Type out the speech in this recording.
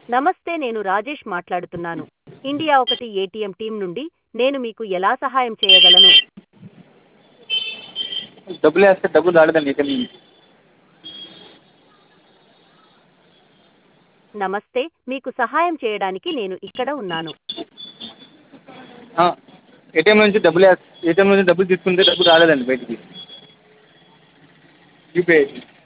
నమస్తే, నేను రాజేష్ మాట్లాడుతున్నాను. ఇండియా ఒకటి ఏటీఎం టీం నుండి. నేను మీకు ఎలా సహాయం చేయగలను? డబ్బులు వేస్తే డబ్బులు రాలేదండి ఏటీఎం నుంచి. నమస్తే, మీకు సహాయం చేయడానికి నేను ఇక్కడ ఉన్నాను. ఏటీఎం నుంచి డబ్బులు తీసుకుంటే డబ్బులు రాలేదండి బయటికి. యూపీఐ